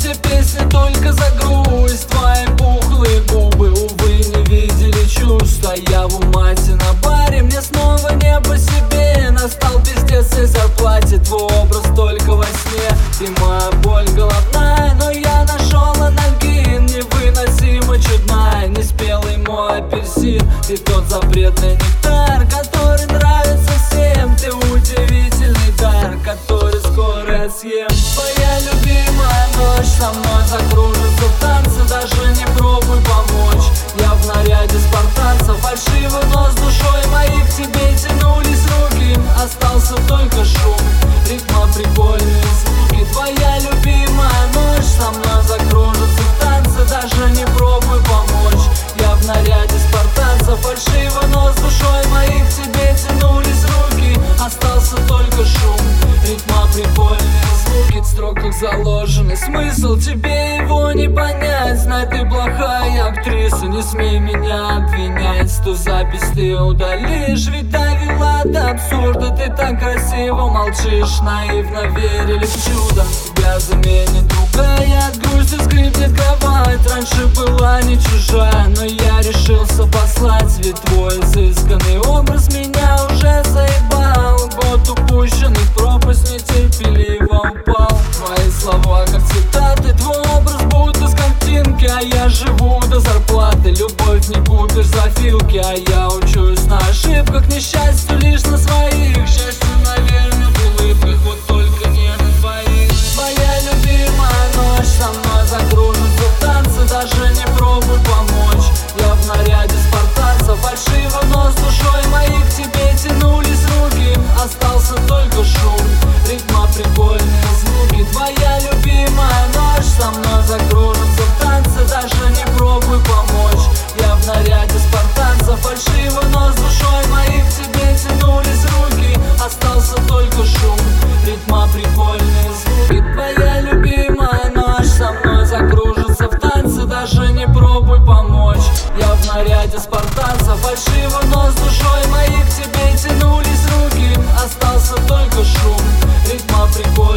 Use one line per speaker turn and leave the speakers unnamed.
все песни только за грусть. Твои пухлые губы, увы, не видели чувства. Я в умате на баре, мне снова не по себе. Настал пиздец и зарплате, твой образ только во сне. Ты моя боль головная, но я нашел анальгин. Невыносимо чудная, неспелый мой апельсин. Ты тот запретный нектар, который нравится всем. Ты удивительный дар, который скоро я съем. Твоя любимая ночь со мной закружится в танце. Даже не пробуй помочь, я в наряде спартанца. Фальшиво, но с душой моей к тебе тянулись руки. Остался только шум, ритма, прикольные звуки. Твоя любимая ночь со мной закружится в танце. Даже не пробуй помочь, я в наряде спартанца. Фальшиво, но с душой моей к тебе тянулись руки. Остался только шум, ритма, прикольные звуки. В строках заложенный смысл, тебе его не понять. Знай, ты плохая актриса, не смей меня обвинять. Ту запись ты удалишь, ведь довела до абсурда. Ты так красиво молчишь, наивно верили в чудо. Тебя заменит другая, от грусти скрипнет кровать. Раньше была не чужая, но я решился послать. Ведь твой изысканный образ меня уже заебал. Год упущенный в пропасть нетерпеливо упал. Твои слова как цитаты, твой образ будто с картинки. А я живу до зарплаты, любовь не купишь за филки. А я учусь на ошибках, несчастью лишь на своих. Счастью, наверное, в улыбках, вот только не на твоих. Твоя любимая ночь со мной закружится в танце. Даже не пробуй помочь, я в наряде спартанца. Фальшиво, но с душой моей к тебе тянулись руки. Остался только шум, ритма, прикольные звуки. Твоя любимая ночь со мной закружится в танце. Даже не пробуй помочь, я в наряде спартанца. Фальшиво, но с душой моей к тебе тянулись руки. Остался только шум, ритма, прикольные звуки. Твоя любимая ночь со мной закружится в танце. Даже не пробуй помочь, я в наряде спартанца. Фальшиво, но с душой моей к тебе тянулись руки. Остался только шум, ритма, прикольные